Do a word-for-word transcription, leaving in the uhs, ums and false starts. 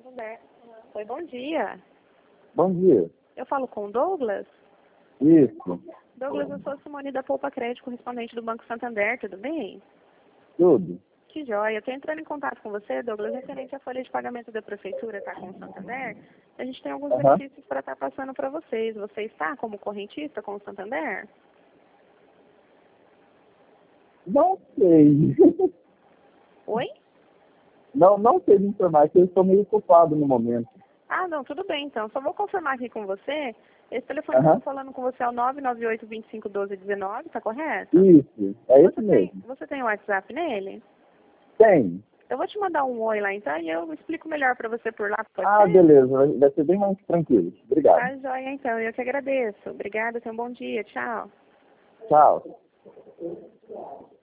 Santander. Oi, bom dia. Bom dia. Eu falo com o Douglas? Isso. Douglas, eu sou a Simone da Poupa Crédito, correspondente do Banco Santander, tudo bem? Tudo. Que joia. Eu estou entrando em contato com você, Douglas, referente à folha de pagamento da Prefeitura, tá com o Santander. A gente tem alguns Aham. benefícios para estar passando para vocês. Você está como correntista com o Santander? Não sei. Oi? Não, não sei me informar, que eu estou meio ocupado no momento. Ah, não, tudo bem então. Só vou confirmar aqui com você. Esse telefone que eu Aham. estou falando com você é o nove nove oito, dois cinco um dois, um nove, tá correto? Isso, é esse Você tem, mesmo. você tem o WhatsApp nele? Tem. Eu vou te mandar um oi lá então e eu explico melhor para você por lá, pode Ah, ser? beleza. Vai vai ser bem mais tranquilo. Obrigado. Tá joia então, eu que agradeço. Obrigada, tenha um bom dia, tchau. Tchau.